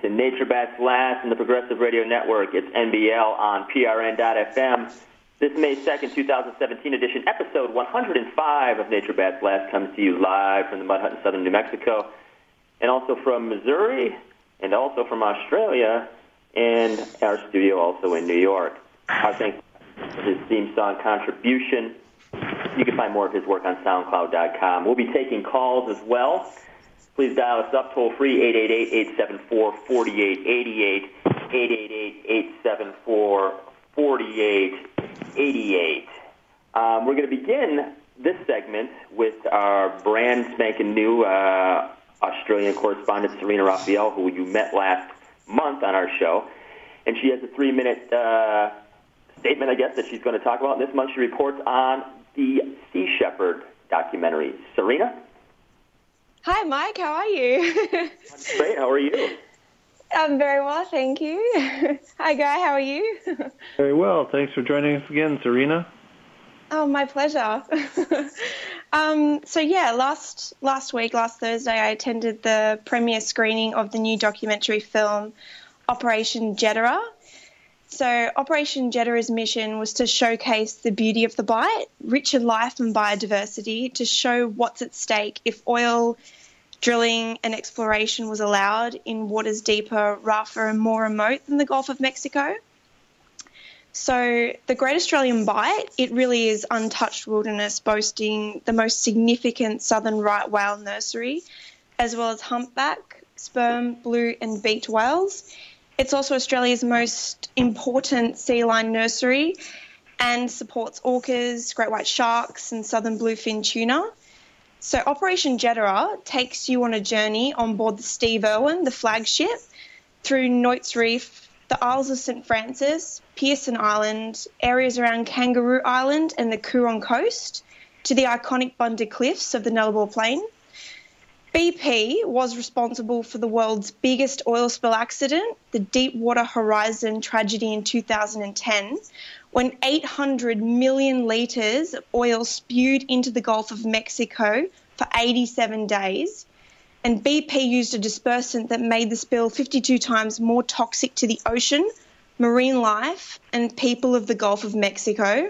to Nature Bats Last and the Progressive Radio Network. It's NBL on PRN.FM. This May 2nd, 2017 edition, episode 105 of Nature Bats Last comes to you live from the Mud Hut in southern New Mexico, and also from Missouri, and also from Australia, and our studio also in New York. Our thanks for his theme song contribution. You can find more of his work on SoundCloud.com. We'll be taking calls as well. Please dial us up toll-free, 888-874-4888, 888-874-4888. We're going to begin this segment with our brand spanking new Australian correspondent, Serena Raphael, who you met last month on our show. And she has a 3-minute statement, I guess, that she's going to talk about. This month she reports on the Sea Shepherd documentary. Serena? Hi, Mike. How are you? Great. How are you? I'm very well, thank you. Hi, Guy. How are you? Very well. Thanks for joining us again, Serena. Oh, my pleasure. Last Thursday, I attended the premiere screening of the new documentary film, Operation Jeddah. So Operation Jeddah's mission was to showcase the beauty of the Bight, richer life and biodiversity, to show what's at stake if oil drilling and exploration was allowed in waters deeper, rougher and more remote than the Gulf of Mexico. So the Great Australian Bight, it really is untouched wilderness, boasting the most significant southern right whale nursery, as well as humpback, sperm, blue and beaked whales. It's also Australia's most important sea lion nursery and supports orcas, great white sharks and southern bluefin tuna. So Operation Jeddah takes you on a journey on board the Steve Irwin, the flagship, through Noit's Reef, the Isles of St Francis, Pearson Island, areas around Kangaroo Island and the Coorong Coast, to the iconic Bunder Cliffs of the Nullarbor Plain. BP was responsible for the world's biggest oil spill accident, the Deepwater Horizon tragedy in 2010, when 800 million litres of oil spewed into the Gulf of Mexico for 87 days. And BP used a dispersant that made the spill 52 times more toxic to the ocean, marine life, and people of the Gulf of Mexico.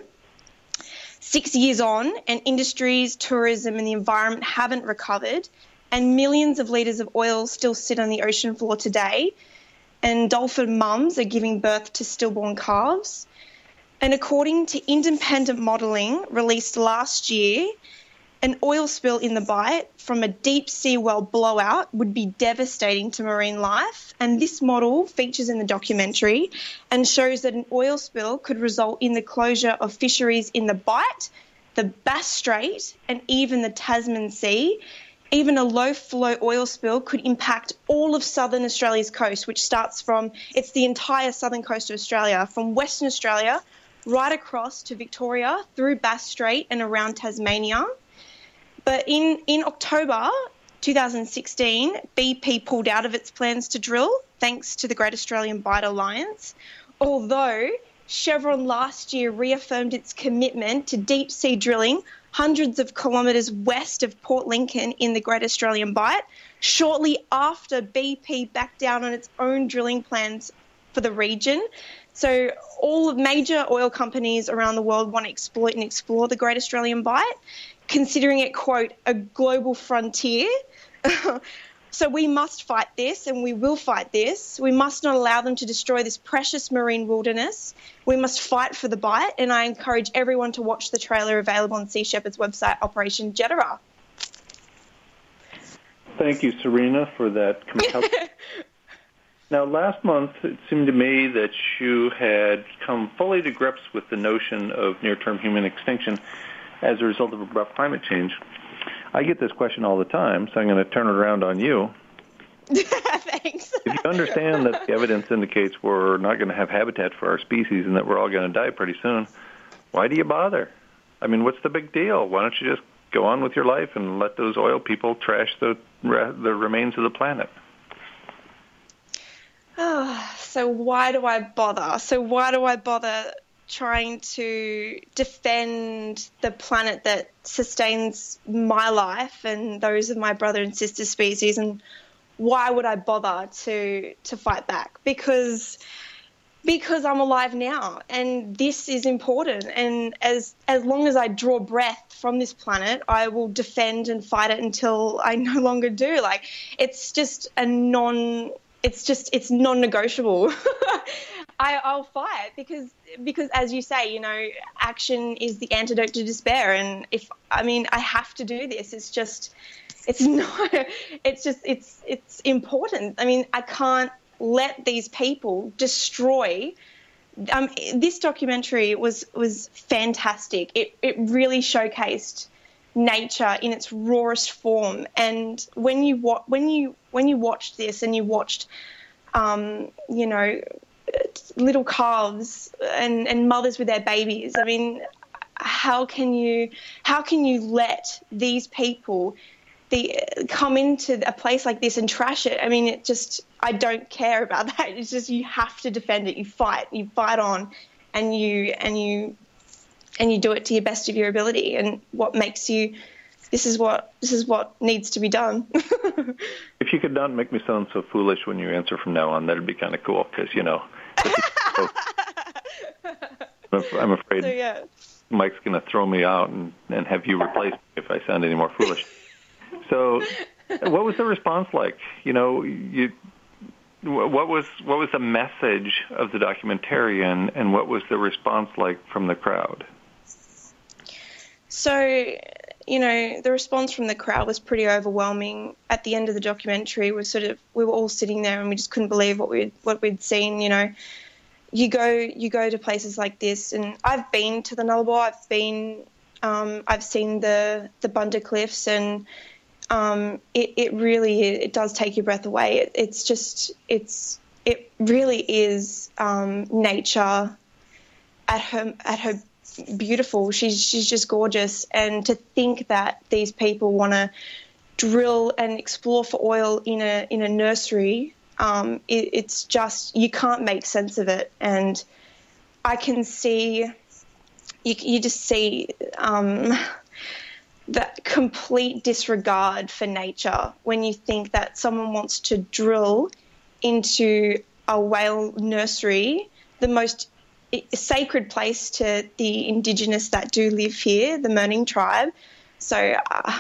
6 years on, and industries, tourism, and the environment haven't recovered, and millions of litres of oil still sit on the ocean floor today, and dolphin mums are giving birth to stillborn calves. And according to independent modelling released last year, an oil spill in the Bight from a deep sea well blowout would be devastating to marine life. And this model features in the documentary and shows that an oil spill could result in the closure of fisheries in the Bight, the Bass Strait, and even the Tasman Sea. Even a low-flow oil spill could impact all of southern Australia's coast, which starts from, it's the entire southern coast of Australia, from Western Australia right across to Victoria, through Bass Strait and around Tasmania. But in October 2016, BP pulled out of its plans to drill, thanks to the Great Australian Bight Alliance, although Chevron last year reaffirmed its commitment to deep-sea drilling hundreds of kilometres west of Port Lincoln in the Great Australian Bight, shortly after BP backed down on its own drilling plans for the region. So all of major oil companies around the world want to exploit and explore the Great Australian Bight, considering it, quote, a global frontier. So we must fight this, and we will fight this. We must not allow them to destroy this precious marine wilderness. We must fight for the Bight, and I encourage everyone to watch the trailer available on Sea Shepherd's website, Operation Jeddah. Thank you, Serena, for that compelling... Now, last month, it seemed to me that you had come fully to grips with the notion of near-term human extinction as a result of abrupt climate change. I get this question all the time, so I'm going to turn it around on you. Thanks. If you understand that the evidence indicates we're not going to have habitat for our species and that we're all going to die pretty soon, why do you bother? I mean, what's the big deal? Why don't you just go on with your life and let those oil people trash the remains of the planet? So why do I bother? Trying to defend the planet that sustains my life and those of my brother and sister species? And why would I bother to fight back? Because I'm alive now, and this is important. And as long as I draw breath from this planet, I will defend and fight it until I no longer do. Like, it's non-negotiable. I'll fight because as you say, you know, action is the antidote to despair. And I have to do this. It's important. I mean, I can't let these people destroy. This documentary was fantastic. It really showcased nature in its rawest form. And when you watched this and you watched, you know, little calves and mothers with their babies, I mean, how can you let these people come into a place like this and trash it? I mean, I don't care about that. It's just, you have to defend it. You fight on, and you do it to your best of your ability. And what makes you, this is what needs to be done. If you could not make me sound so foolish when you answer from now on, that'd be kind of cool, because, you know, I'm afraid so, yeah. Mike's going to throw me out and have you replace me if I sound any more foolish. So, what was the response like? You know, what was the message of the documentarian, and what was the response like from the crowd? So, you know, the response from the crowd was pretty overwhelming. At the end of the documentary, we were all sitting there and we just couldn't believe what we'd seen. You know, you go to places like this, and I've been to the Nullarbor. I've seen the Bunder Cliffs, and it really does take your breath away. It really is nature at her beautiful. She's just gorgeous. And to think that these people want to drill and explore for oil in a nursery, it's just, you can't make sense of it. And I can see, you just see that complete disregard for nature when you think that someone wants to drill into a whale nursery, the most sacred place to the Indigenous that do live here, the Mirning tribe. So,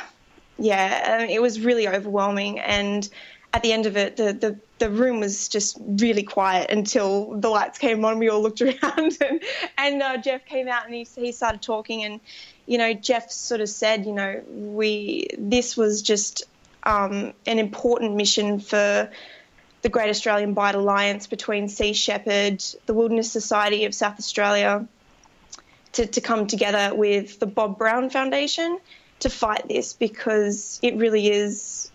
it was really overwhelming. And at the end of it, the room was just really quiet until the lights came on. We all looked around, and Jeff came out and he started talking. And, you know, Jeff sort of said, you know, this was just an important mission for the Great Australian Bight Alliance between Sea Shepherd, the Wilderness Society of South Australia, to come together with the Bob Brown Foundation to fight this, because it really is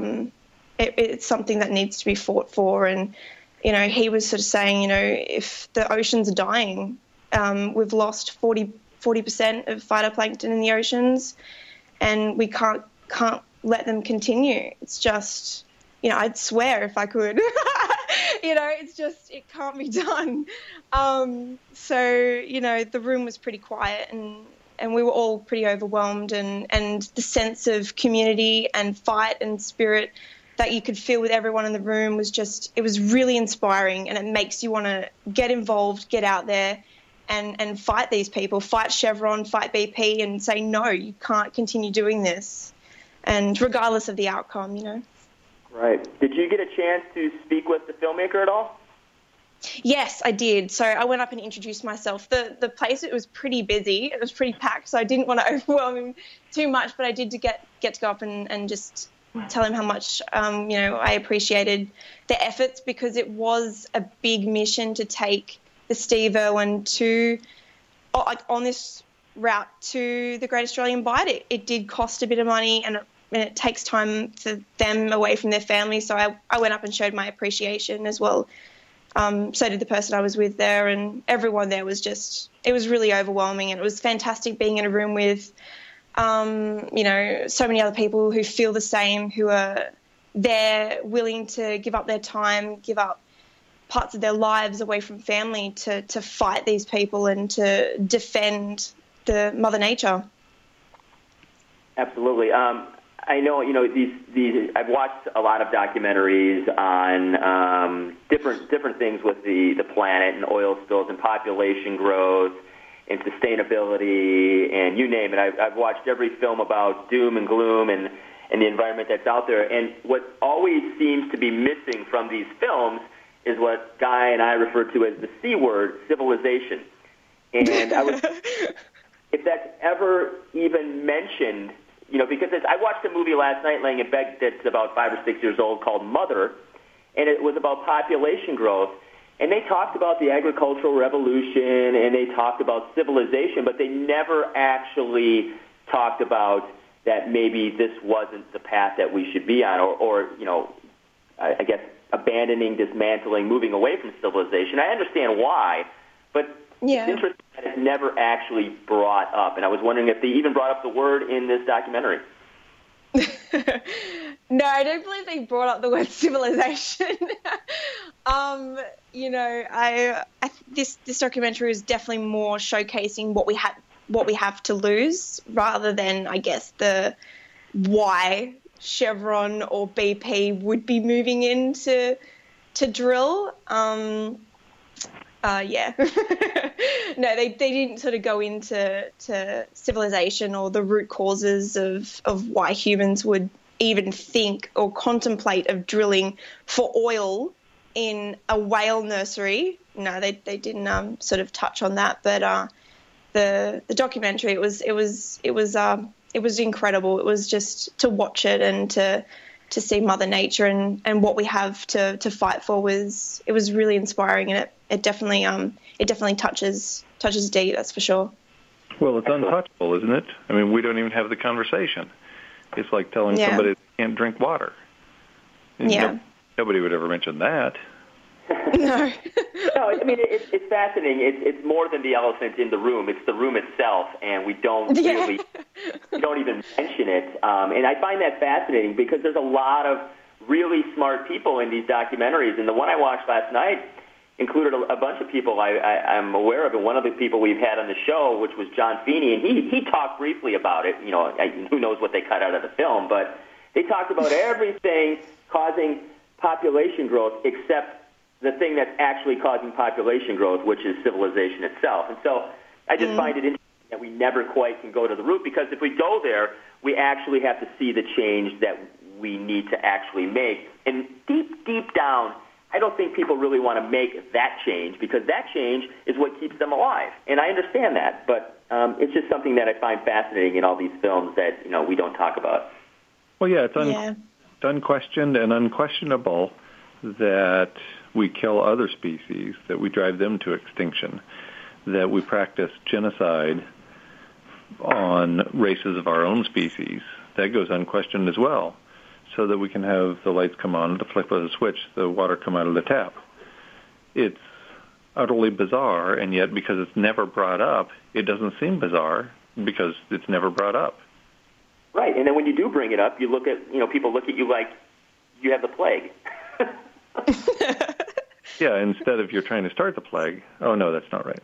it's something that needs to be fought for. And, you know, he was sort of saying, you know, if the oceans are dying, we've lost 40% of phytoplankton in the oceans, and we can't let them continue. It's just, you know, I'd swear if I could. You know, it's just, it can't be done. So, you know, the room was pretty quiet, and we were all pretty overwhelmed, and the sense of community and fight and spirit that you could feel with everyone in the room was just, it was really inspiring, and it makes you want to get involved, get out there and fight these people, fight Chevron, fight BP, and say, no, you can't continue doing this, and regardless of the outcome, you know. Right. Did you get a chance to speak with the filmmaker at all? Yes, I did. So I went up and introduced myself. The place, it was pretty busy. It was pretty packed, so I didn't want to overwhelm him too much, but I did get to go up and just tell him how much, you know, I appreciated their efforts, because it was a big mission to take the Steve Irwin on this route to the Great Australian Bight. It did cost a bit of money, and it takes time for them away from their families. So I went up and showed my appreciation as well. So did the person I was with there, and everyone there was just, it was really overwhelming, and it was fantastic being in a room with, you know, so many other people who feel the same, who are there willing to give up their time, give up parts of their lives away from family to fight these people and to defend the Mother Nature. Absolutely. I know, these. I've watched a lot of documentaries on different things with the planet and oil spills and population growth and sustainability and you name it. I've watched every film about doom and gloom and the environment that's out there. And what always seems to be missing from these films is what Guy and I refer to as the C word, civilization. And if that's ever even mentioned, because I watched a movie last night laying in bed that's about 5 or 6 years old called Mother, and it was about population growth. And they talked about the agricultural revolution and they talked about civilization, but they never actually talked about that maybe this wasn't the path that we should be on, or I guess abandoning, dismantling, moving away from civilization. I understand why, but it's interesting that it's never actually brought up. And I was wondering if they even brought up the word in this documentary. No, I don't believe they brought up the word civilization. This documentary is definitely more showcasing what we have to lose, rather than, I guess, the why Chevron or BP would be moving in to drill. No, they didn't sort of go into civilization or the root causes of why humans would even think or contemplate of drilling for oil in a whale nursery. No, they didn't sort of touch on that. But the documentary, it was incredible. It was just to watch it and to see Mother Nature and what we have to fight for was really inspiring, and it definitely touches deep, that's for sure. Well, it's untouchable, isn't it? I mean, we don't even have the conversation. It's like telling somebody they can't drink water. And nobody would ever mention that. No. No, I mean, it's fascinating. It's more than the elephant in the room. It's the room itself, and we don't really, we don't even mention it. And I find that fascinating because there's a lot of really smart people in these documentaries. And the one I watched last night included a bunch of people I'm aware of. And one of the people we've had on the show, which was John Feeney, and he talked briefly about it. Who knows what they cut out of the film, but they talked about everything causing population growth except the thing that's actually causing population growth, which is civilization itself. And so I just find it interesting that we never quite can go to the root, because if we go there, we actually have to see the change that we need to actually make. And deep down, I don't think people really want to make that change, because that change is what keeps them alive. And I understand that, but it's just something that I find fascinating in all these films that we don't talk about. Well, yeah, it's unquestioned and unquestionable that we kill other species, that we drive them to extinction, that we practice genocide on races of our own species. That goes unquestioned as well, so that we can have the lights come on, the flip of the switch, the water come out of the tap. It's utterly bizarre, and yet because it's never brought up, it doesn't seem bizarre because it's never brought up. Right, and then when you do bring it up, you look at, people look at you like you have the plague. Yeah, instead of you're trying to start the plague. Oh, no, that's not right.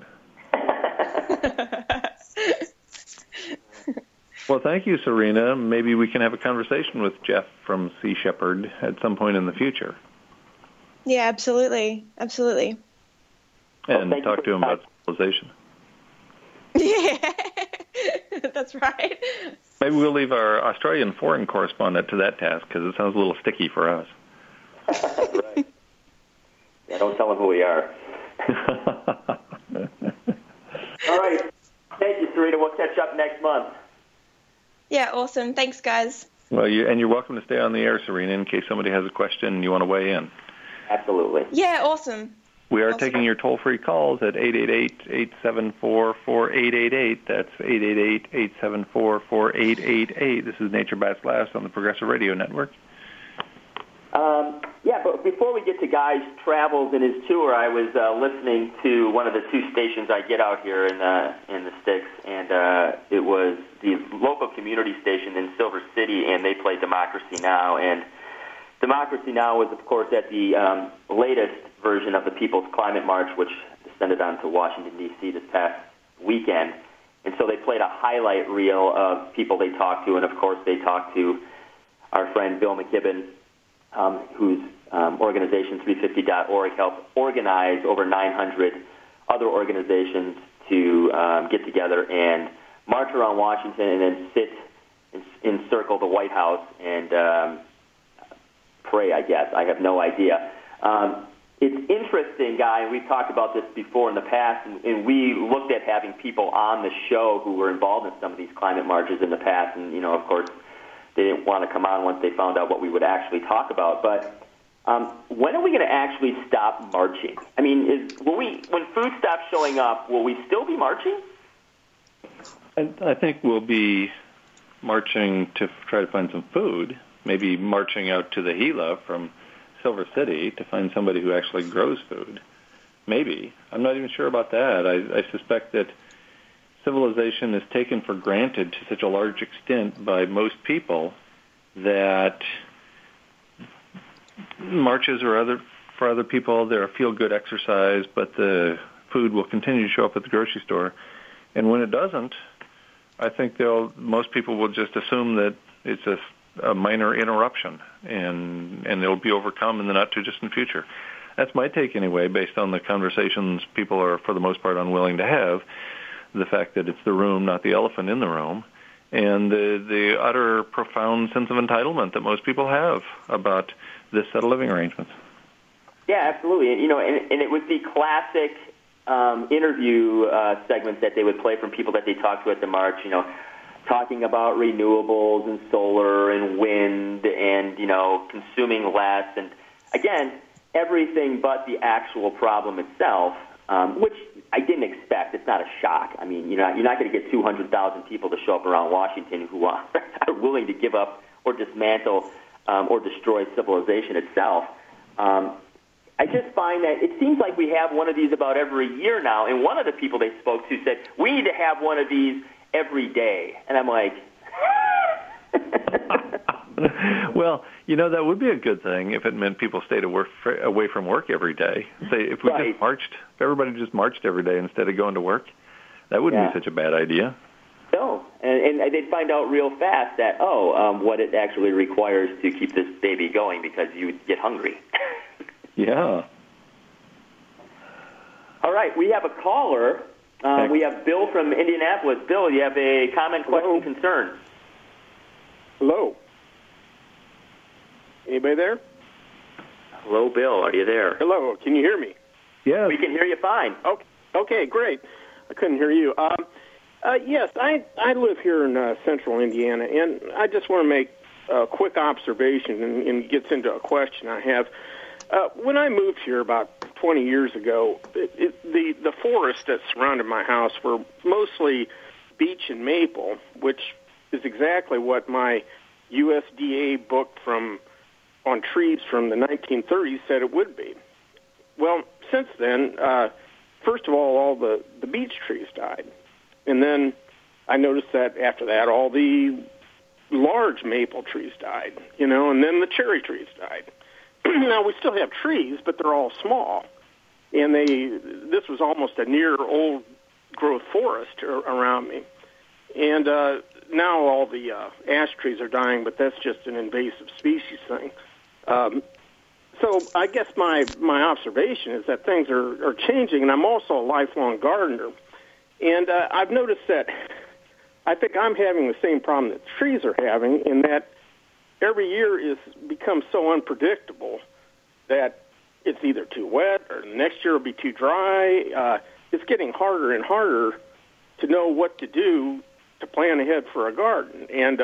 Well, thank you, Serena. Maybe we can have a conversation with Jeff from Sea Shepherd at some point in the future. Yeah, absolutely. Absolutely. And talk to him about civilization. Yeah, that's right. Maybe we'll leave our Australian foreign correspondent to that task, because it sounds a little sticky for us. Right. Yeah, don't tell them who we are. All right. Thank you, Serena. We'll catch up next month. Yeah, awesome. Thanks, guys. Well, you're welcome to stay on the air, Serena, in case somebody has a question and you want to weigh in. Absolutely. Yeah, awesome. We are taking your toll-free calls at 888-874-4888. That's 888-874-4888. This is Nature Bats Last on the Progressive Radio Network. But before we get to Guy's travels and his tour, I was listening to one of the two stations I get out here in the sticks, and it was the local community station in Silver City, and they play Democracy Now! And Democracy Now! Was, of course, at the latest version of the People's Climate March, which descended onto Washington, D.C. this past weekend. And so they played a highlight reel of people they talked to, and, of course, they talked to our friend Bill McKibben, whose organization 350.org helped organize over 900 other organizations to get together and march around Washington and then sit and encircle the White House and pray, I guess. I have no idea. It's interesting, Guy, and we've talked about this before in the past, and we looked at having people on the show who were involved in some of these climate marches in the past, and, of course, they didn't want to come on once they found out what we would actually talk about. But when are we going to actually stop marching? I mean, when food stops showing up, will we still be marching? I think we'll be marching to try to find some food, maybe marching out to the Gila from Silver City to find somebody who actually grows food. Maybe. I'm not even sure about that. I suspect that civilization is taken for granted to such a large extent by most people that marches are for other people, they're a feel-good exercise, but the food will continue to show up at the grocery store. And when it doesn't, I think most people will just assume that it's a minor interruption, and it'll be overcome in the not-too-distant future. That's my take anyway, based on the conversations people are, for the most part, unwilling to have, the fact that it's the room, not the elephant in the room, and the utter profound sense of entitlement that most people have about this set of living arrangements. Yeah, absolutely. And it was the classic interview segments that they would play from people that they talked to at the march, talking about renewables and solar and wind and, consuming less. And, again, everything but the actual problem itself, which I didn't expect. It's not a shock. I mean, you're not going to get 200,000 people to show up around Washington who are willing to give up or dismantle or destroy civilization itself. I just find that it seems like we have one of these about every year now, and one of the people they spoke to said, we need to have one of these every day. And I'm like... Well, that would be a good thing if it meant people stayed away from work every day. Say, if we just marched, if everybody just marched every day instead of going to work, that wouldn't be such a bad idea. No, and they'd find out real fast that, what it actually requires to keep this baby going because you get hungry. Yeah. All right, we have a caller. We have Bill from Indianapolis. Bill, you have a comment, question, concern? Hello. Anybody there? Hello, Bill. Are you there? Hello. Can you hear me? Yeah. We can hear you fine. Okay, great. I couldn't hear you. Yes, I live here in central Indiana, and I just want to make a quick observation and gets into a question I have. When I moved here about 20 years ago, the forests that surrounded my house were mostly beech and maple, which is exactly what my USDA book on trees from the 1930s said it would be. Well, since then, first of all the beech trees died. And then I noticed that after that, all the large maple trees died, and then the cherry trees died. Now, we still have trees, but they're all small. And this was almost a near old-growth forest around me. And now all the ash trees are dying, but that's just an invasive species thing. So I guess my observation is that things are changing, and I'm also a lifelong gardener. And I've noticed that I think I'm having the same problem that trees are having, in that every year is become so unpredictable that it's either too wet or next year will be too dry. It's getting harder and harder to know what to do to plan ahead for a garden. And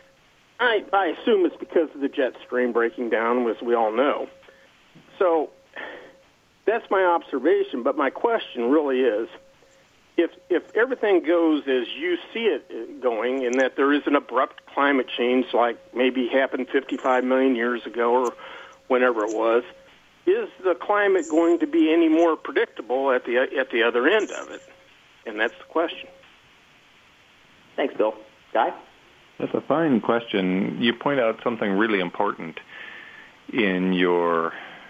I assume it's because of the jet stream breaking down, as we all know. So that's my observation, but my question really is, if everything goes as you see it going, and that there is an abrupt climate change like maybe happened 55 million years ago or whenever it was, is the climate going to be any more predictable at the other end of it? And that's the question. Thanks, Bill. Guy? That's a fine question. You point out something really important in your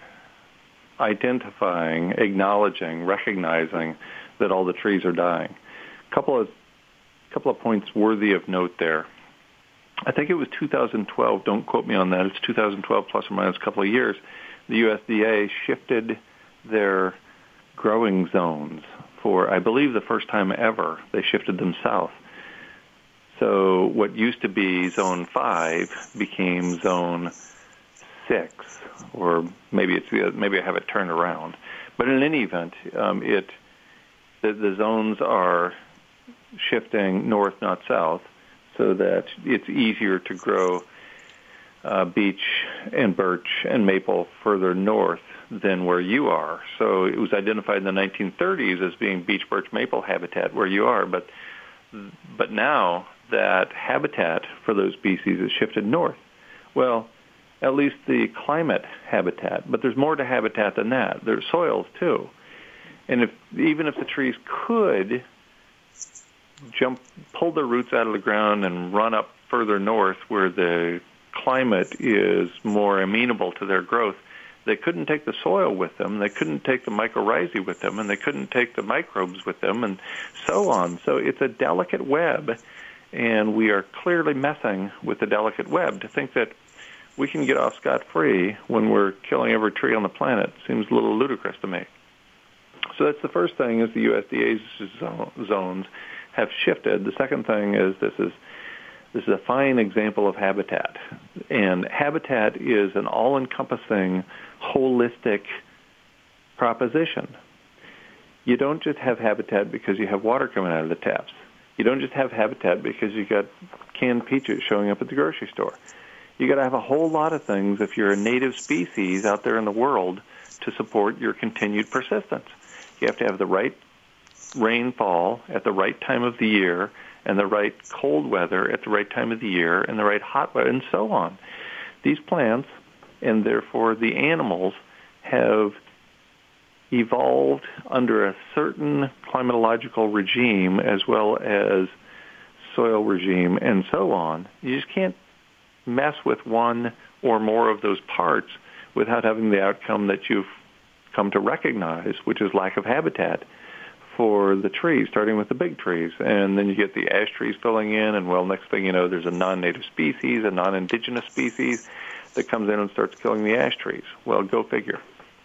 identifying, acknowledging, recognizing that all the trees are dying. Couple of points worthy of note there. I think it was 2012, don't quote me on that, it's 2012 plus or minus a couple of years, the USDA shifted their growing zones for, I believe, the first time ever. They shifted them south. So what used to be Zone 5 became Zone 6, or maybe maybe I have it turned around. But in any event, the zones are shifting north, not south, so that it's easier to grow beech and birch and maple further north than where you are. So it was identified in the 1930s as being beech, birch, maple habitat where you are, but now that habitat for those species has shifted north. Well, at least the climate habitat, but there's more to habitat than that. There's soils too. And even if the trees could pull their roots out of the ground and run up further north where the climate is more amenable to their growth, they couldn't take the soil with them, they couldn't take the mycorrhizae with them, and they couldn't take the microbes with them, and so on. So it's a delicate web, and we are clearly messing with the delicate web. To think that we can get off scot-free when we're killing every tree on the planet seems a little ludicrous to me. So that's the first thing, is the USDA's zones have shifted. The second thing is this is a fine example of habitat. And habitat is an all-encompassing, holistic proposition. You don't just have habitat because you have water coming out of the taps. You don't just have habitat because you got canned peaches showing up at the grocery store. You got to have a whole lot of things if you're a native species out there in the world to support your continued persistence. You have to have the right rainfall at the right time of the year, and the right cold weather at the right time of the year, and the right hot weather, and so on. These plants, and therefore the animals, have evolved under a certain climatological regime as well as soil regime, and so on. You just can't mess with one or more of those parts without having the outcome that you've come to recognize, which is lack of habitat for the trees, starting with the big trees. And then you get the ash trees filling in, and, well, next thing you know, there's a non-native species, a non-indigenous species that comes in and starts killing the ash trees. Well, go figure.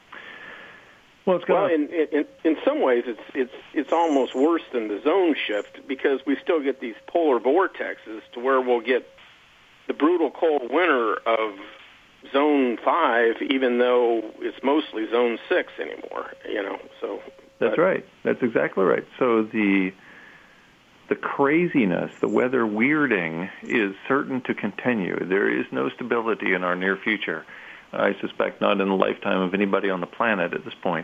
Well, in some ways, it's almost worse than the zone shift, because we still get these polar vortexes to where we'll get the brutal cold winter of Zone 5, even though it's mostly Zone 6 anymore, so... That's right. That's exactly right. So the craziness, the weather weirding is certain to continue. There is no stability in our near future. I suspect not in the lifetime of anybody on the planet at this point.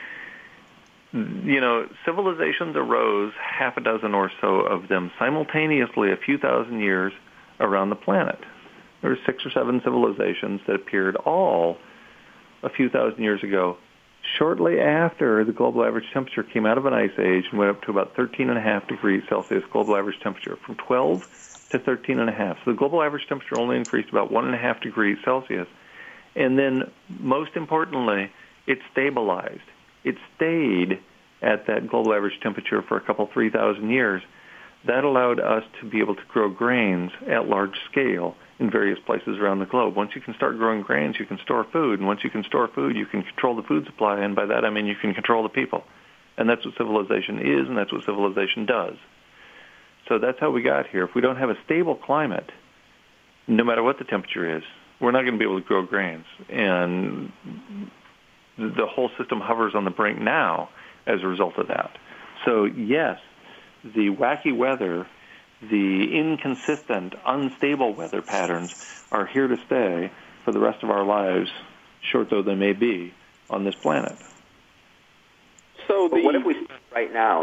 Civilizations arose, half a dozen or so of them, simultaneously a few thousand years around the planet. There were 6 or 7 civilizations that appeared all a few thousand years ago, shortly after the global average temperature came out of an ice age and went up to about 13.5 degrees Celsius global average temperature, from 12 to 13.5. So the global average temperature only increased about 1.5 degrees Celsius. And then, most importantly, it stabilized. It stayed at that global average temperature for a couple, 3,000 years. That allowed us to be able to grow grains at large scale in various places around the globe. Once you can start growing grains, you can store food. And once you can store food, you can control the food supply. And by that, I mean you can control the people. And that's what civilization is, and that's what civilization does. So that's how we got here. If we don't have a stable climate, no matter what the temperature is, we're not going to be able to grow grains. And the whole system hovers on the brink now as a result of that. So, yes, the wacky weather, the inconsistent, unstable weather patterns are here to stay for the rest of our lives, short though they may be, on this planet. So what if we start right now?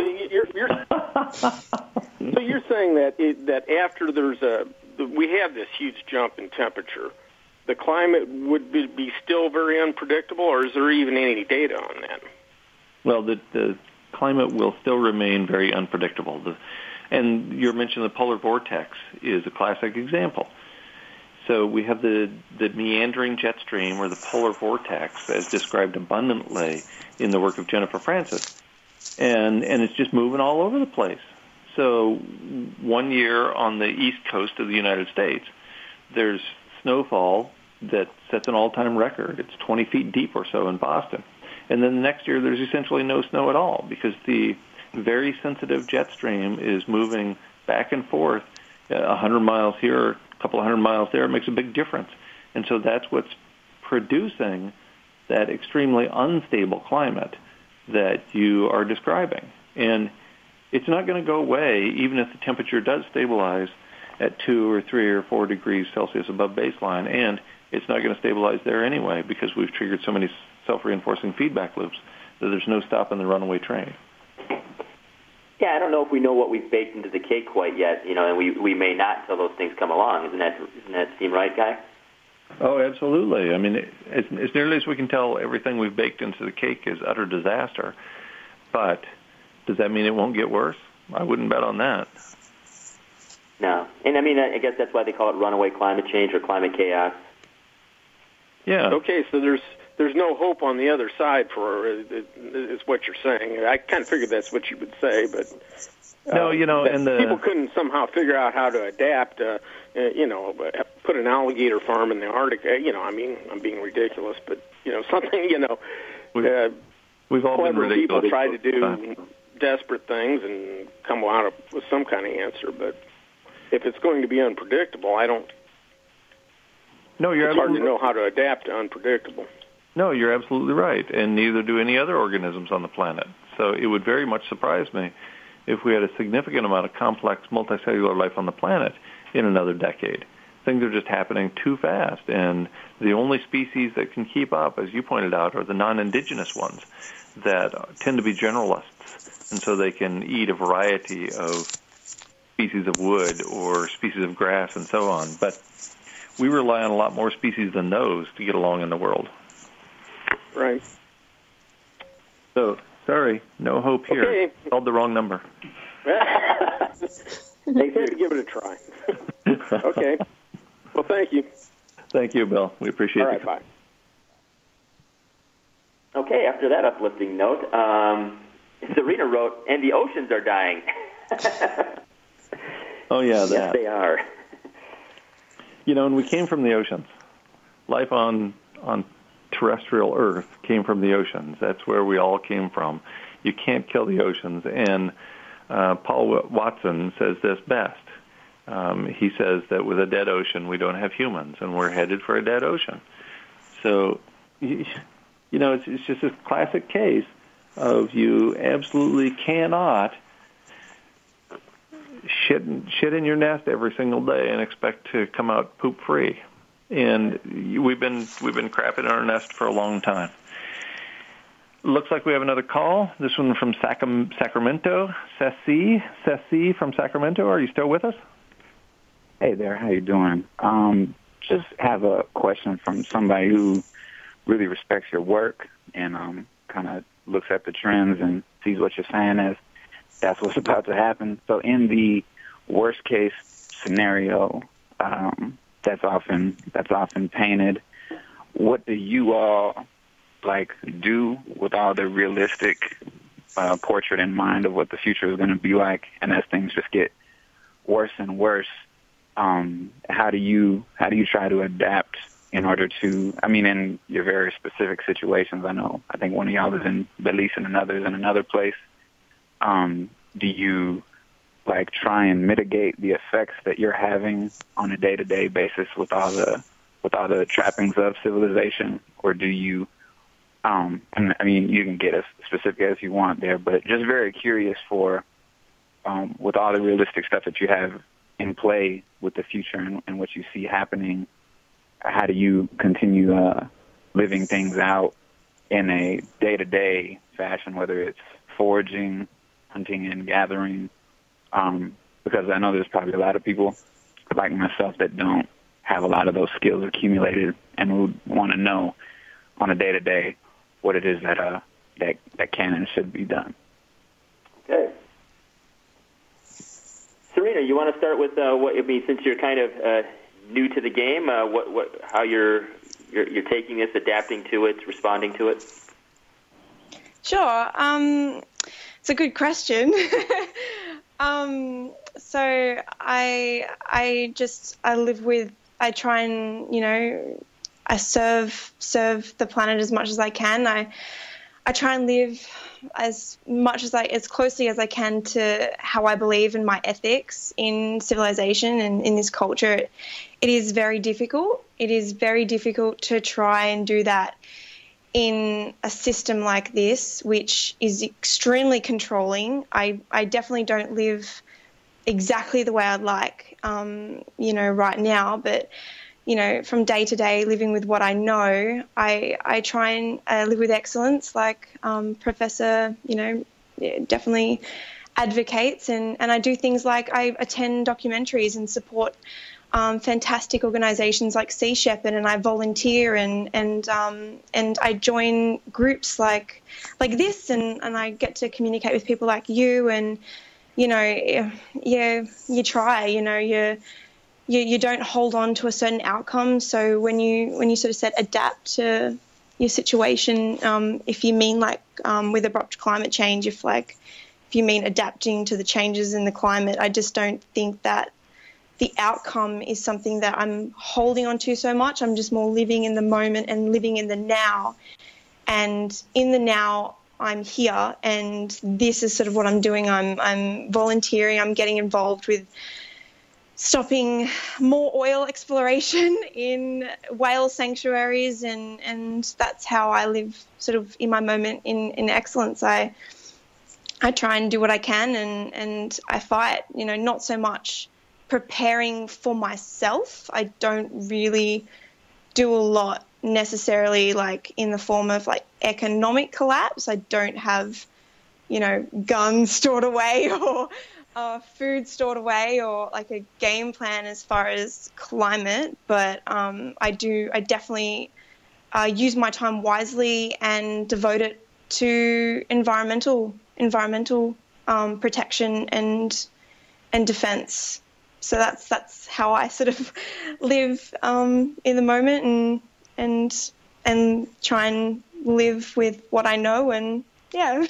So you're saying that after we have this huge jump in temperature, the climate would be still very unpredictable, or is there even any data on that? Well, the climate will still remain very unpredictable. And you mentioned the polar vortex is a classic example. So we have the meandering jet stream, or the polar vortex, as described abundantly in the work of Jennifer Francis. And it's just moving all over the place. So 1 year on the east coast of the United States, there's snowfall that sets an all-time record. It's 20 feet deep or so in Boston. And then the next year, there's essentially no snow at all because the very sensitive jet stream is moving back and forth 100 miles here, a couple of 100 miles there. It makes a big difference. And so that's what's producing that extremely unstable climate that you are describing. And it's not going to go away even if the temperature does stabilize at 2 or 3 or 4 degrees Celsius above baseline. And it's not going to stabilize there anyway because we've triggered so many self-reinforcing feedback loops that there's no stopping the runaway train. Yeah, I don't know if we know what we've baked into the cake quite yet, and we may not until those things come along. Doesn't that seem right, Guy? Oh, absolutely. I mean, as nearly as we can tell, everything we've baked into the cake is utter disaster. But does that mean it won't get worse? I wouldn't bet on that. No. And, I guess that's why they call it runaway climate change or climate chaos. Yeah. Okay, so there's no hope on the other side for is what you're saying. I kind of figured that's what you would say, but no, and people couldn't somehow figure out how to adapt. Put an alligator farm in the Arctic. I'm being ridiculous, but something. We've all been ridiculous. People try to do desperate things and come out with some kind of answer, but if it's going to be unpredictable, I don't. No, it's hard to know how to adapt to unpredictable. No, you're absolutely right, and neither do any other organisms on the planet. So it would very much surprise me if we had a significant amount of complex multicellular life on the planet in another decade. Things are just happening too fast, and the only species that can keep up, as you pointed out, are the non-indigenous ones that tend to be generalists, and so they can eat a variety of species of wood or species of grass and so on. But we rely on a lot more species than those to get along in the world. Right. So, sorry, no hope here. Okay. Called the wrong number. They had to give it a try. Okay. Well, thank you. Thank you, Bill. We appreciate it. All right, bye. Okay, after that uplifting note, Serena wrote, and the oceans are dying. Oh, yeah, that. Yes, they are. And we came from the oceans. Life on terrestrial Earth came from the oceans. That's where we all came from. You can't kill the oceans. And Paul Watson says this best. He says that with a dead ocean, we don't have humans, and we're headed for a dead ocean. So, it's just a classic case of you absolutely cannot shit in your nest every single day and expect to come out poop free. And we've been crapping in our nest for a long time. Looks like we have another call. This one from Sacramento. Ceci from Sacramento. Are you still with us? Hey there. How you doing? Just have a question from somebody who really respects your work and kind of looks at the trends and sees what you're saying as that's what's about to happen. So in the worst case scenario, that's often painted, what do you all do with all the realistic portrait in mind of what the future is going to be like? And as things just get worse and worse, how do you try to adapt in order to, in your very specific situations? I think one of y'all is in Belize and another is in another place. Do you try and mitigate the effects that you're having on a day-to-day basis with all the trappings of civilization, or do you? You can get as specific as you want there, but just very curious for with all the realistic stuff that you have in play with the future and what you see happening. How do you continue living things out in a day-to-day fashion, whether it's foraging, hunting, and gathering? Because I know there's probably a lot of people like myself that don't have a lot of those skills accumulated and would want to know on a day-to-day what it is that can and should be done. Okay. Serena, you want to start with since you're kind of new to the game, how you're taking this, adapting to it, responding to it? Sure. It's a good question. So I try and, I serve the planet as much as I can. I try and live as closely as I can to how I believe in my ethics in civilization and in this culture. It is very difficult. It is very difficult to try and do that in a system like this, which is extremely controlling. I definitely don't live exactly the way I'd like, right now, but from day to day, living with what I know, I try and live with excellence, like Professor, definitely advocates. And I do things like I attend documentaries and support fantastic organisations like Sea Shepherd, and I volunteer and I join groups like this, and I get to communicate with people like you, and you try, you don't hold on to a certain outcome. So when you sort of said adapt to your situation, if you mean with abrupt climate change, if you mean adapting to the changes in the climate, I just don't think that the outcome is something that I'm holding on to so much. I'm just more living in the moment and living in the now. And in the now, I'm here, and this is sort of what I'm doing. I'm volunteering. I'm getting involved with stopping more oil exploration in whale sanctuaries, and that's how I live sort of in my moment in excellence. I try and do what I can, and I fight, not so much preparing for myself. I don't really do a lot necessarily in the form of economic collapse. I don't have, guns stored away or food stored away or a game plan as far as climate. But I definitely use my time wisely and devote it to environmental protection and defense. So that's how I sort of live in the moment and try and live with what I know, and yeah.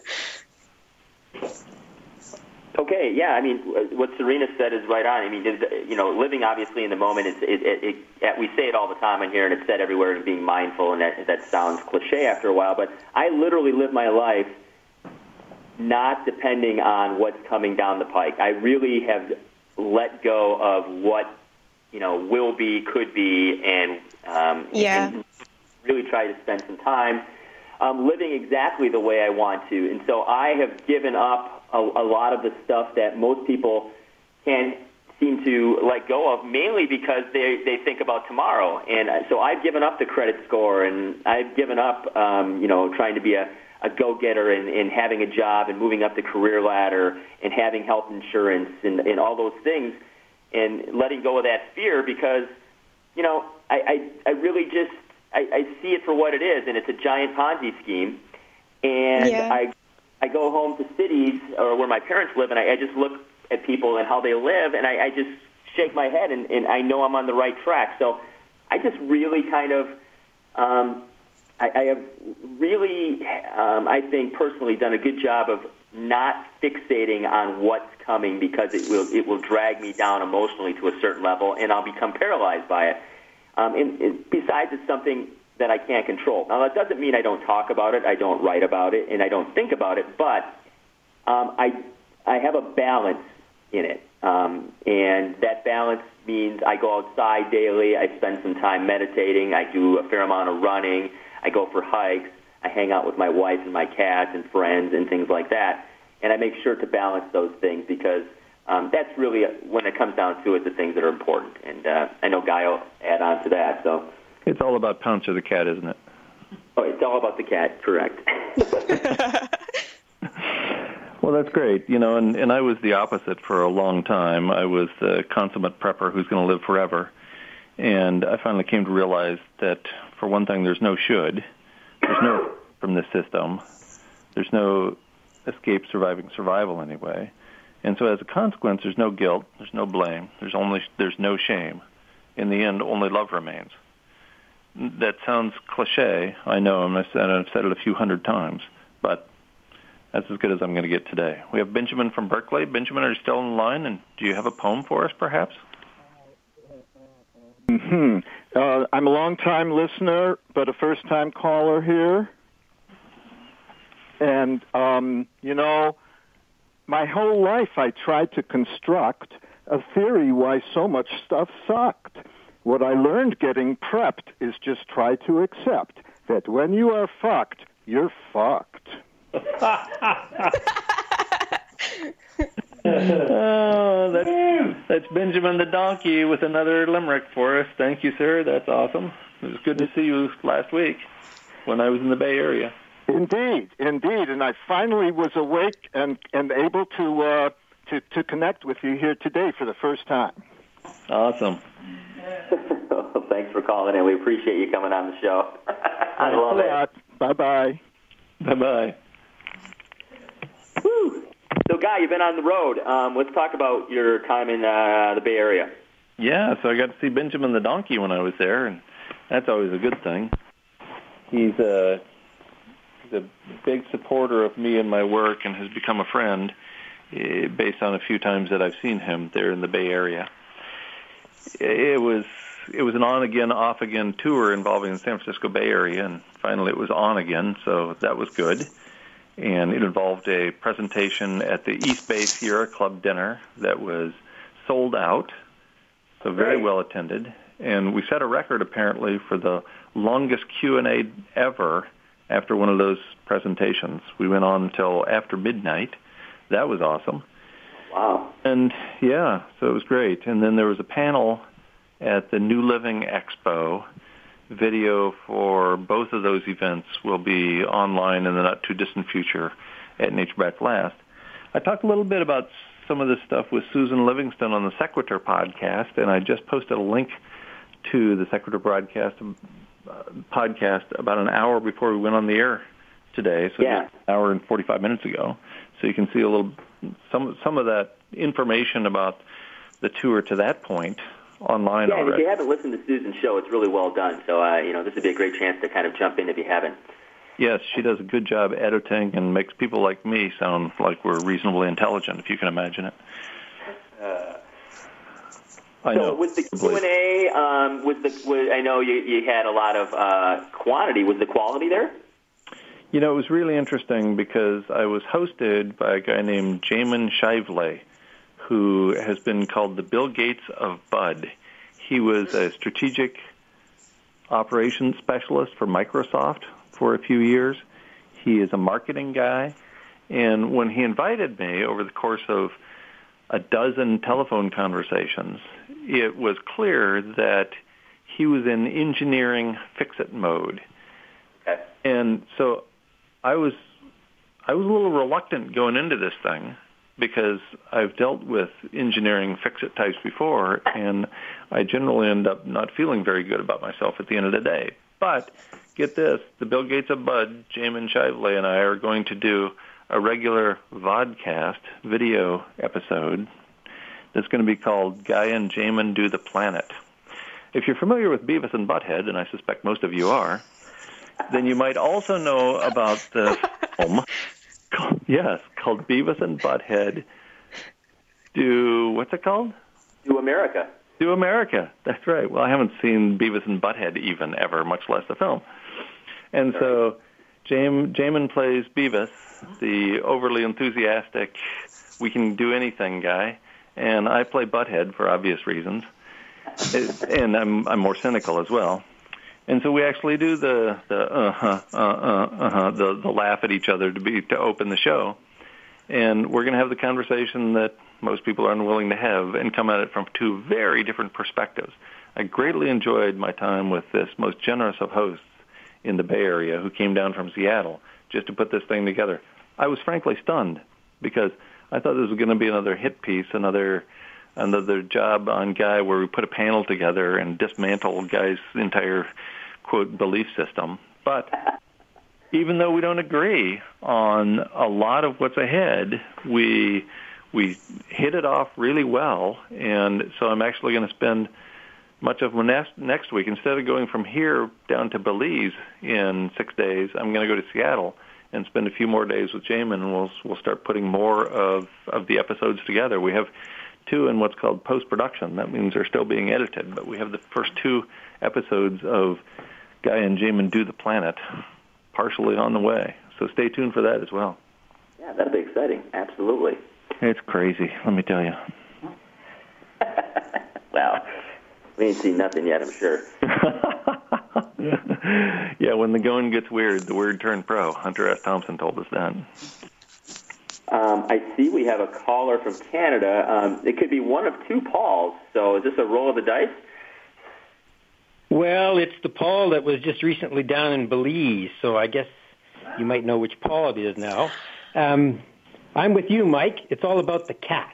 Okay, yeah. I mean, what Serena said is right on. I mean, living obviously in the moment. We say it all the time in here, and it's said everywhere. Being mindful, and that sounds cliche after a while. But I literally live my life not depending on what's coming down the pike. I really have let go of what will be, could be, and really try to spend some time living exactly the way I want to. And so I have given up a lot of the stuff that most people can seem to let go of, mainly because they think about tomorrow. And so I've given up the credit score, and I've given up trying to be a go-getter and having a job and moving up the career ladder and having health insurance and all those things, and letting go of that fear because, I really just, I see it for what it is, and it's a giant Ponzi scheme. And I go home to cities or where my parents live, and I just look at people and how they live, and I just shake my head, and I know I'm on the right track. So I just really kind of, I have really, I think, personally done a good job of not fixating on what's coming because it will drag me down emotionally to a certain level, and I'll become paralyzed by it. And besides, it's something that I can't control. Now, that doesn't mean I don't talk about it, I don't write about it, and I don't think about it, but I have a balance in it. And that balance means I go outside daily, I spend some time meditating, I do a fair amount of running, I go for hikes, I hang out with my wife and my cats and friends and things like that. And I make sure to balance those things because that's really, when it comes down to it, the things that are important. And I know Guy will add on to that. So it's all about Pouncer the cat, isn't it? Oh, it's all about the cat, correct. Well, that's great. And I was the opposite for a long time. I was the consummate prepper who's going to live forever. And I finally came to realize that, for one thing, there's no should. There's no from this system. There's no escape, surviving, survival anyway. And so as a consequence, there's no guilt, there's no blame, there's no shame. In the end, only love remains. That sounds cliche, I know, and I've said it a few hundred times, but That's as good as I'm going to get today. We have Benjamin from Berkeley. Benjamin, are you still on the line? And do you have a poem for us, perhaps? I'm a long-time listener, but a first-time caller here. And, my whole life I tried to construct a theory why so much stuff sucked. What I learned getting prepped is just try to accept that when you are fucked, you're fucked. Oh, that's Benjamin the Donkey with another limerick for us. Thank you, sir. That's awesome. It was good to see you last week when I was in the Bay Area. Indeed. And I finally was awake and able to connect with you here today for the first time. Awesome. Well, thanks for calling in. We appreciate you coming on the show. I love it. Bye-bye. Bye-bye. Woo. So, Guy, you've been on the road. Let's talk about your time in the Bay Area. Yeah, so I got to see Benjamin the Donkey when I was there, and that's always a good thing. He's a big supporter of me and my work and has become a friend based on a few times that I've seen him there in the Bay Area. It was an on-again, off-again tour involving the San Francisco Bay Area, and finally it was on again, so that was good. And it involved a presentation at the East Bay Sierra Club dinner that was sold out, so very well attended. And we set a record, apparently, for the longest Q&A ever after one of those presentations. We went on until after midnight. That was awesome. Wow. And, yeah, so it was great. And then there was a panel at the New Living Expo. Video for both of those events will be online in the not-too-distant future at Nature Bats Last. I talked a little bit about some of this stuff with Susan Livingston on the Sequitur podcast, and I just posted a link to the Sequitur podcast about an hour before we went on the air today, so just an hour and 45 minutes ago. So you can see a little some of that information about the tour to that point online already. Yeah, if you haven't listened to Susan's show, it's really well done. So, this would be a great chance to kind of jump in if you haven't. Yes, she does a good job editing and makes people like me sound like we're reasonably intelligent, if you can imagine it. So with the Q&A, I know you had a lot of quantity. Was the quality there? It was really interesting because I was hosted by a guy named Jamin Shively, who has been called the Bill Gates of Bud. He was a strategic operations specialist for Microsoft for a few years. He is a marketing guy. And when he invited me over the course of a dozen telephone conversations, it was clear that he was in engineering fix-it mode. Okay. And so I was a little reluctant going into this thing because I've dealt with engineering fix-it types before, and I generally end up not feeling very good about myself at the end of the day. But get this, the Bill Gates of Bud, Jamin Shively, and I are going to do a regular vodcast video episode that's going to be called Guy and Jamin Do the Planet. If you're familiar with Beavis and Butthead, and I suspect most of you are, then you might also know about the film, called Beavis and Butthead what's it called? Do America. Do America, that's right. Well, I haven't seen Beavis and Butthead even ever, much less the film. And so Jamin plays Beavis, the overly enthusiastic, we can do anything guy, and I play Butthead for obvious reasons, and I'm more cynical as well. And so we actually do the laugh at each other to open the show, and we're going to have the conversation that most people are unwilling to have and come at it from two very different perspectives. I greatly enjoyed my time with this most generous of hosts in the Bay Area who came down from Seattle just to put this thing together. I was frankly stunned because I thought this was going to be another hit piece, another job on Guy where we put a panel together and dismantle Guy's entire, quote, belief system. But even though we don't agree on a lot of what's ahead, we hit it off really well. And so I'm actually going to spend much of my next week, instead of going from here down to Belize in 6 days, I'm going to go to Seattle and spend a few more days with Jamin, and we'll start putting more of the episodes together. We have 2 in what's called post-production. That means they're still being edited, but we have the first 2 episodes of Guy and Jamin Do the Planet partially on the way. So stay tuned for that as well. Yeah, that'll be exciting. Absolutely. It's crazy, let me tell you. Well, we ain't seen nothing yet, I'm sure. Yeah, when the going gets weird, the word turned pro. Hunter S. Thompson told us that. I see we have a caller from Canada. It could be one of 2 Pauls, so is this a roll of the dice? Well, it's the Paul that was just recently down in Belize, so I guess you might know which Paul it is now. I'm with you, Mike. It's all about the cat.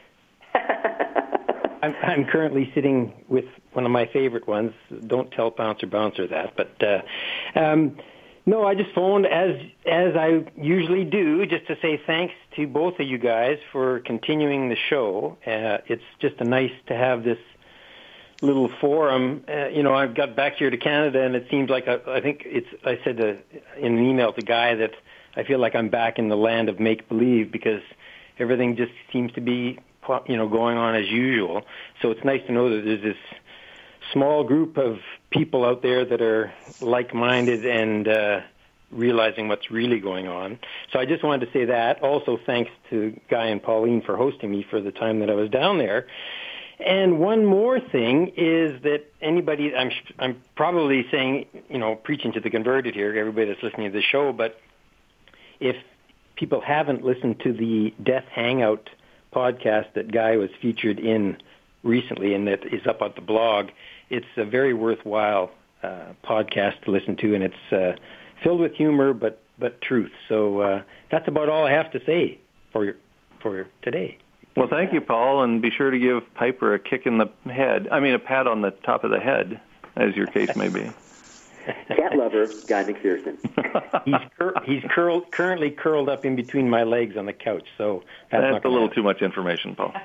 I'm currently sitting with one of my favorite ones. Don't tell Bouncer that. But no, I just phoned as I usually do, just to say thanks to both of you guys for continuing the show. It's just nice to have this little forum. I got back here to Canada, and it seems like I said in an email to Guy that I feel like I'm back in the land of make-believe because everything just seems to be going on as usual. So it's nice to know that there's this small group of people out there that are like-minded and realizing what's really going on. So I just wanted to say that. Also, thanks to Guy and Pauline for hosting me for the time that I was down there. And one more thing is that anybody, I'm probably saying, preaching to the converted here, everybody that's listening to the show, but if people haven't listened to the Death Hangout podcast that Guy was featured in recently and that is up on the blog, it's a very worthwhile podcast to listen to, and it's filled with humor but truth. So that's about all I have to say for today. Well, thank you, Paul, and be sure to give Piper a kick in the head. I mean, a pat on the top of the head, as your case may be. Cat lover, Guy McPherson. He's currently curled up in between my legs on the couch, so that's a little too much information, Paul.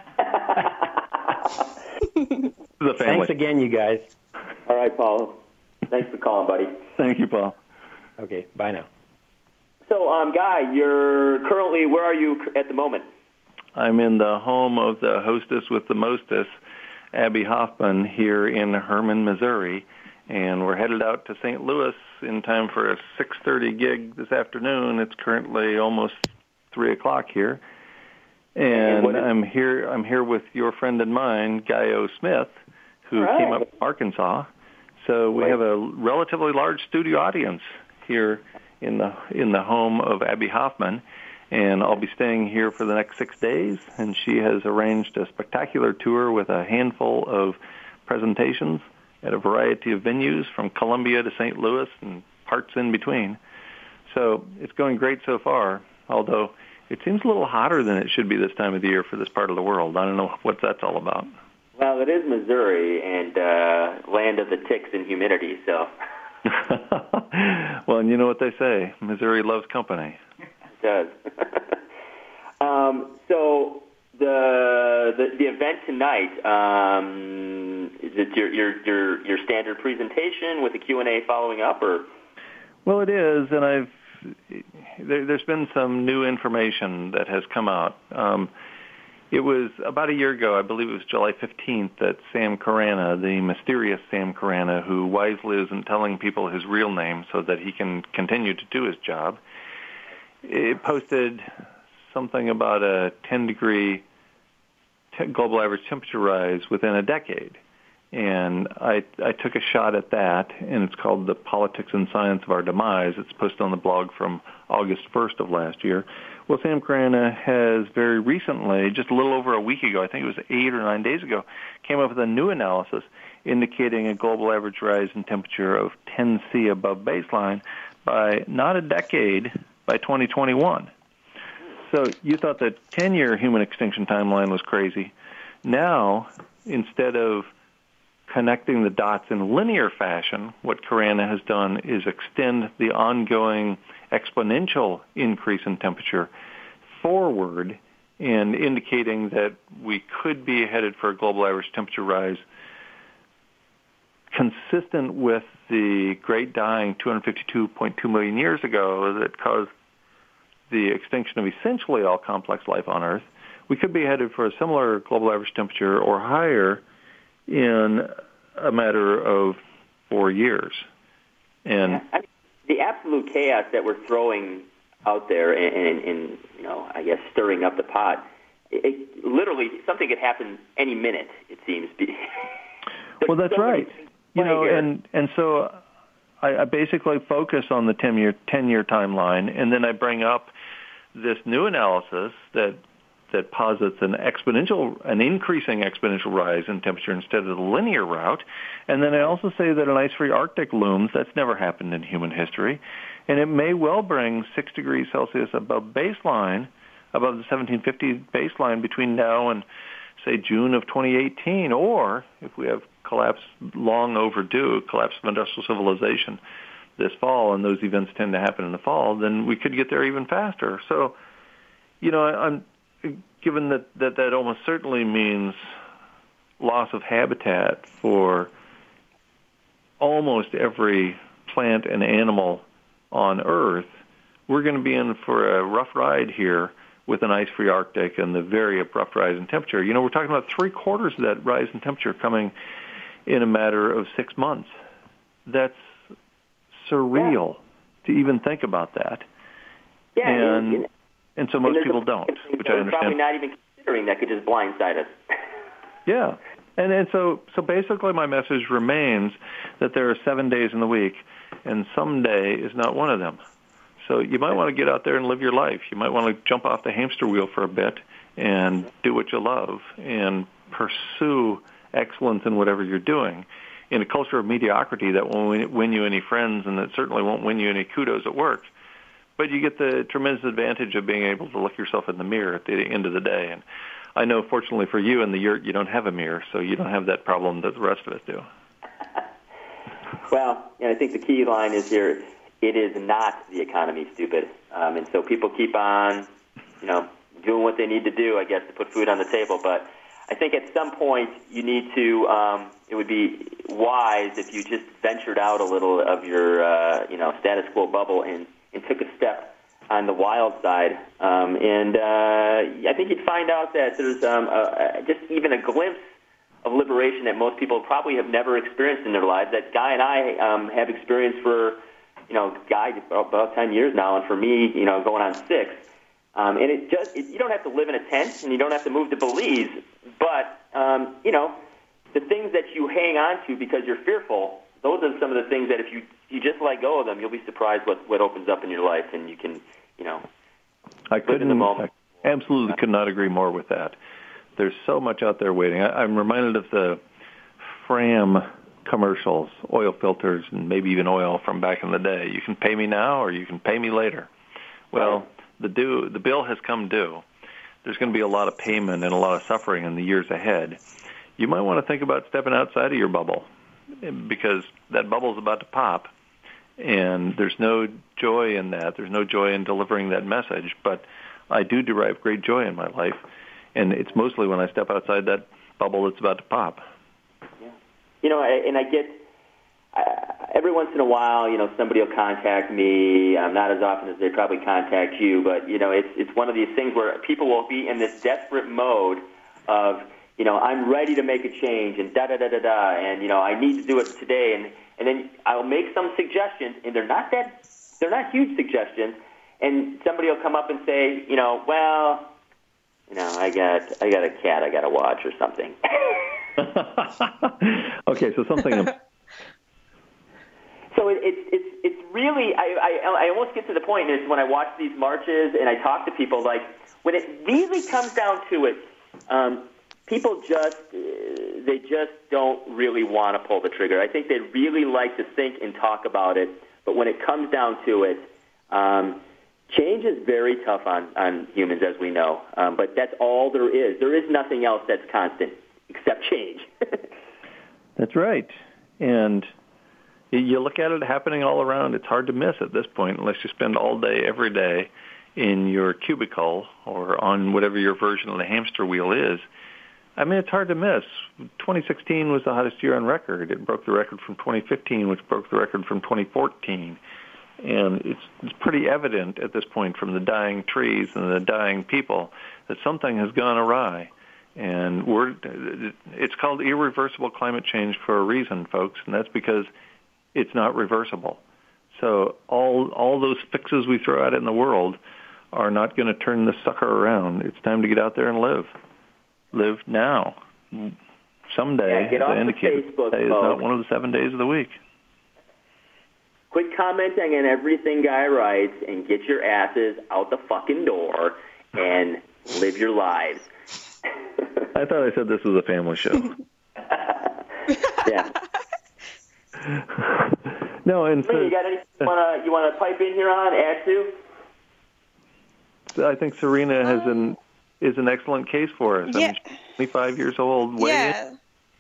The family. Thanks again, you guys. All right, Paul. Thanks for calling, buddy. Thank you, Paul. Okay, bye now. So, Guy, you're currently, where are you at the moment? I'm in the home of the hostess with the mostess, Abby Hoffman, here in Hermann, Missouri. And we're headed out to St. Louis in time for a 6:30 gig this afternoon. It's currently almost 3 o'clock here. And I'm here with your friend and mine, Guy O. Smith, who came up from Arkansas. So we have a relatively large studio audience here in the home of Abby Hoffman. And I'll be staying here for the next 6 days. And she has arranged a spectacular tour with a handful of presentations at a variety of venues from Columbia to St. Louis and parts in between. So it's going great so far, although it seems a little hotter than it should be this time of the year for this part of the world. I don't know what that's all about. Well, it is Missouri and land of the ticks and humidity, so. Well, and you know what they say, Missouri loves company. It does. So the event tonight, is it your standard presentation with the Q&A following up, or? Well, it is, and there's been some new information that has come out. It was about a year ago, I believe it was July 15th, that Sam Carana, the mysterious Sam Carana, who wisely isn't telling people his real name so that he can continue to do his job, it posted something about a 10-degree global average temperature rise within a decade. And I took a shot at that, and it's called The Politics and Science of Our Demise. It's posted on the blog from August 1st of last year. Well, Sam Carana has very recently, just a little over a week ago, I think it was 8 or 9 days ago, came up with a new analysis indicating a global average rise in temperature of 10 C above baseline by not a decade, by 2021. So you thought the 10-year human extinction timeline was crazy. Now, instead of connecting the dots in linear fashion, what Carana has done is extend the ongoing exponential increase in temperature forward and indicating that we could be headed for a global average temperature rise consistent with the Great Dying 252.2 million years ago that caused the extinction of essentially all complex life on Earth, we could be headed for a similar global average temperature or higher in a matter of 4 years. And I mean, the absolute chaos that we're throwing out there and I guess stirring up the pot, it literally, something could happen any minute, it seems. Well, that's right. And so I basically focus on the 10-year timeline, and then I bring up this new analysis that posits an increasing exponential rise in temperature instead of the linear route. And then I also say that an ice-free Arctic looms. That's never happened in human history. And it may well bring 6 degrees Celsius above baseline, above the 1750 baseline between now and, say, June of 2018. Or if we have collapse long overdue, collapse of industrial civilization this fall, and those events tend to happen in the fall, then we could get there even faster. So, I'm given that almost certainly means loss of habitat for almost every plant and animal on Earth, we're going to be in for a rough ride here with an ice-free Arctic and the very abrupt rise in temperature. We're talking about 3/4 of that rise in temperature coming in a matter of 6 months. That's surreal to even think about that. Yeah, and so most people don't, which I understand. Probably not even considering that could just blindside us. Yeah, and so basically my message remains that there are 7 days in the week, and someday is not one of them. So you might want to get out there and live your life. You might want to jump off the hamster wheel for a bit and do what you love and pursue excellence in whatever you're doing. In a culture of mediocrity, that won't win you any friends, and that certainly won't win you any kudos at work. But you get the tremendous advantage of being able to look yourself in the mirror at the end of the day. And I know, fortunately for you, in the yurt, you don't have a mirror, so you don't have that problem that the rest of us do. Well, I think the key line is here, it is not the economy, stupid. And so people keep on, doing what they need to do, I guess, to put food on the table. But I think at some point you need to, it would be wise if you just ventured out a little of your, status quo bubble and took a step on the wild side. I think you'd find out that there's just even a glimpse of liberation that most people probably have never experienced in their lives. That Guy and I have experienced for, Guy, about 10 years now, and for me, going on 6. And you don't have to live in a tent, and you don't have to move to Belize, but, the things that you hang on to because you're fearful, those are some of the things that if you just let go of them, you'll be surprised what opens up in your life, and you can, live in the moment. I absolutely could not agree more with that. There's so much out there waiting. I'm reminded of the Fram commercials, oil filters, and maybe even oil from back in the day. You can pay me now or you can pay me later. Well, the bill has come due. There's going to be a lot of payment and a lot of suffering in the years ahead. You might want to think about stepping outside of your bubble, because that bubble is about to pop, and there's no joy in that. There's no joy in delivering that message, but I do derive great joy in my life, and it's mostly when I step outside that bubble that's about to pop. Yeah. And I get, every once in a while, somebody will contact me, not as often as they probably contact you, but, it's one of these things where people will be in this desperate mode of, I'm ready to make a change, and da-da-da-da-da, and, I need to do it today, and then I'll make some suggestions, and they're not huge suggestions, and somebody will come up and say, I got a cat I got to watch or something. Okay, so something. So it's really, I almost get to the point is when I watch these marches and I talk to people, like when it really comes down to it, people just don't really want to pull the trigger. I think they really like to think and talk about it, but when it comes down to it, change is very tough on humans, as we know. But that's all there is. There is nothing else that's constant except change. That's right. And you look at it happening all around. It's hard to miss at this point unless you spend all day, every day in your cubicle or on whatever your version of the hamster wheel is. I mean, it's hard to miss. 2016 was the hottest year on record. It broke the record from 2015, which broke the record from 2014. And it's pretty evident at this point from the dying trees and the dying people that something has gone awry. And it's called irreversible climate change for a reason, folks, and that's because it's not reversible. So all those fixes we throw out in the world are not going to turn this sucker around. It's time to get out there and live. Live now. Someday, get as off I indicated, Facebook, today is not one of the 7 days of the week. Quit commenting on everything Guy writes and get your asses out the fucking door and live your lives. I thought I said this was a family show. Yeah. No, and so, you got anything you want to pipe in here on, add to? I think Serena is an excellent case for us. Yeah. I mean, she's 25 years old. Yeah.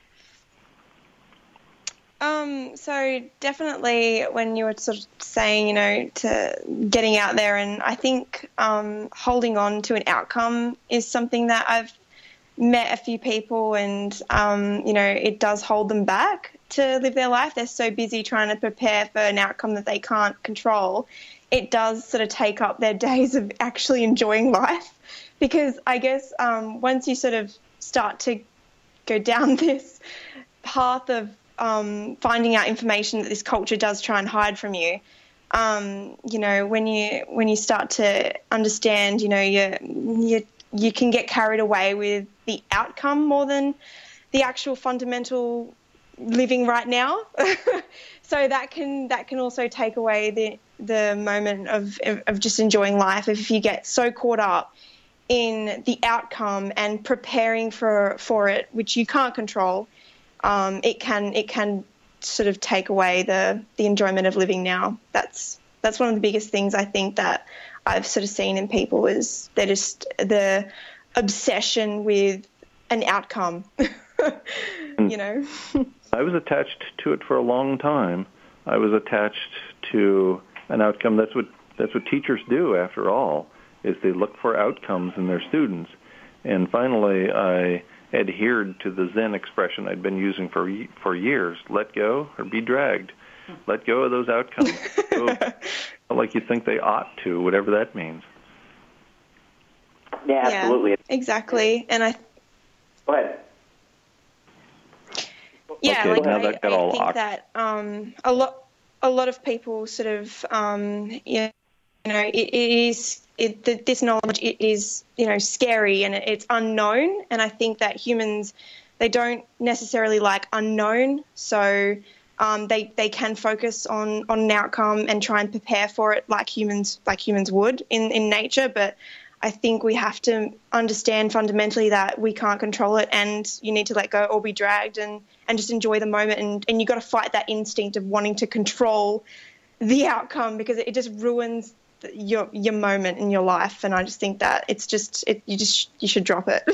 So definitely when you were sort of saying, to getting out there, and I think holding on to an outcome is something that I've met a few people and, it does hold them back to live their life. They're so busy trying to prepare for an outcome that they can't control. It does sort of take up their days of actually enjoying life, because I guess once you sort of start to go down this path of finding out information that this culture does try and hide from you, when you start to understand, you can get carried away with the outcome more than the actual fundamental living right now. So that can also take away the moment of just enjoying life. If you get so caught up in the outcome and preparing for it, which you can't control, it can sort of take away the enjoyment of living now. That's one of the biggest things I think that I've sort of seen in people is they're just the obsession with an outcome. I was attached to it for a long time. I was attached to an outcome. That's what teachers do, after all, is they look for outcomes in their students. And finally, I adhered to the Zen expression I'd been using for years: let go or be dragged. Let go of those outcomes. Go like you think they ought to, whatever that means. Yeah, absolutely. Yeah, exactly. And Go ahead. Yeah, okay, I that got all think awkward. that a lot of people sort of this knowledge is scary and it's unknown, and I think that humans, they don't necessarily like unknown, so they can focus on an outcome and try and prepare for it like humans would in nature. But I think we have to understand fundamentally that we can't control it, and you need to let go or be dragged and just enjoy the moment. And you got to fight that instinct of wanting to control the outcome, because it just ruins your moment in your life. And I just think that you should drop it.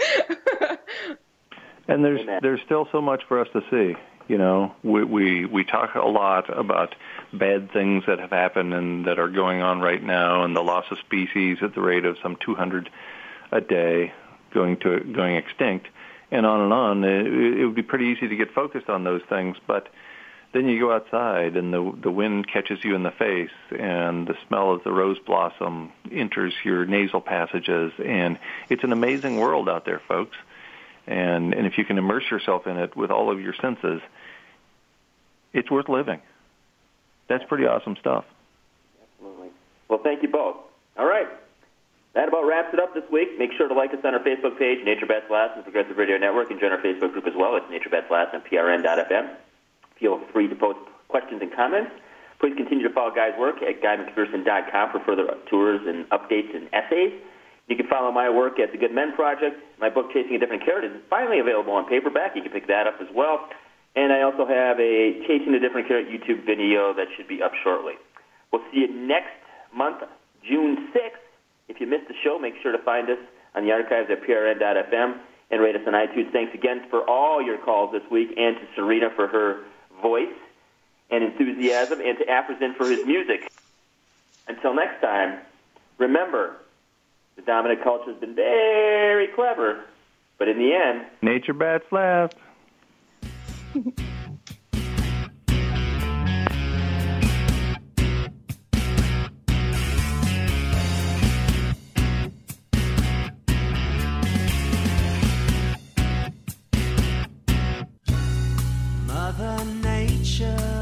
And there's still so much for us to see. We talk a lot about bad things that have happened and that are going on right now, and the loss of species at the rate of some 200 a day going extinct, and on and on. It would be pretty easy to get focused on those things, but then you go outside and the wind catches you in the face, and the smell of the rose blossom enters your nasal passages, and it's an amazing world out there, folks. And if you can immerse yourself in it with all of your senses, it's worth living. That's pretty awesome stuff. Absolutely. Well, thank you both. All right. That about wraps it up this week. Make sure to like us on our Facebook page, Nature Bats Last, and Progressive Radio Network, and join our Facebook group as well. It's Nature Bats Last on PRN.FM. Feel free to post questions and comments. Please continue to follow Guy's work at GuyMcPherson.com for further tours and updates and essays. You can follow my work at The Good Men Project. My book, Chasing a Different Carrot, is finally available on paperback. You can pick that up as well. And I also have a Chasing a Different Carrot YouTube video that should be up shortly. We'll see you next month, June 6th. If you missed the show, make sure to find us on the archives at PRN.FM and rate us on iTunes. Thanks again for all your calls this week, and to Serena for her voice and enthusiasm, and to Afrozen for his music. Until next time, remember, the dominant culture has been very clever, but in the end, Nature Bats Last. Mother Nature